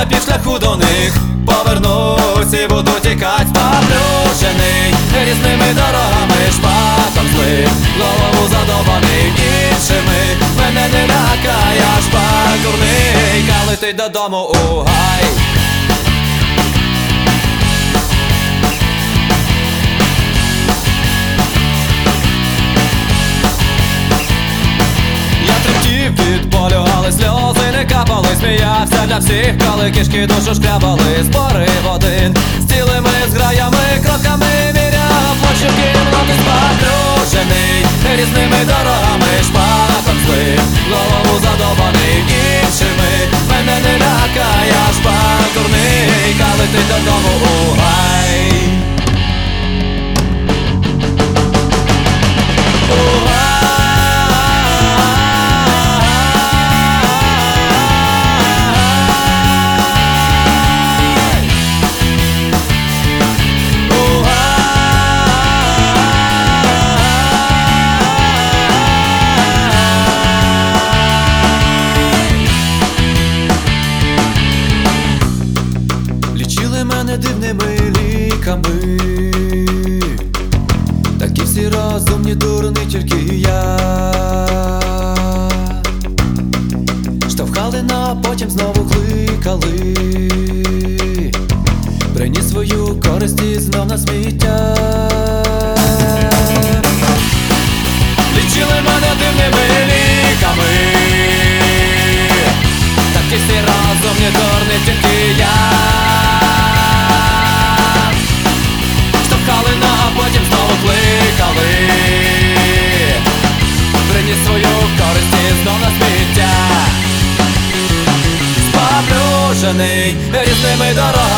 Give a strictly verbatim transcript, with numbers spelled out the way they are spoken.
на півшляху до них повернусь і буду тікать, поплюжений різними дорогами, шпаком злих, голову задовбаний іншими. Мене не лякає аж пагорний, яка летить додому у гай. Від болю, але сльози не капали, сміявся для всіх, коли кишки душу шкрябали. Зборив один з цілими зграями, кроками міряв площу кімнати, сподружений різними дорогами, шпаком злим, голову задовбаний іншими. Мене не лякає аж пагорний, яка летить додому у гай. Мене дивними ліками, такі всі розумні, дурні, тільки я. Штовхали, но потім знову кликали, приніс свою користь і знов на сміття. Лічили мене дивними ліками, такі всі розумні, дурні, тільки я. Потім знову кликали, приніс свою користь і знов на сміття. Споплюжений різними дорогами,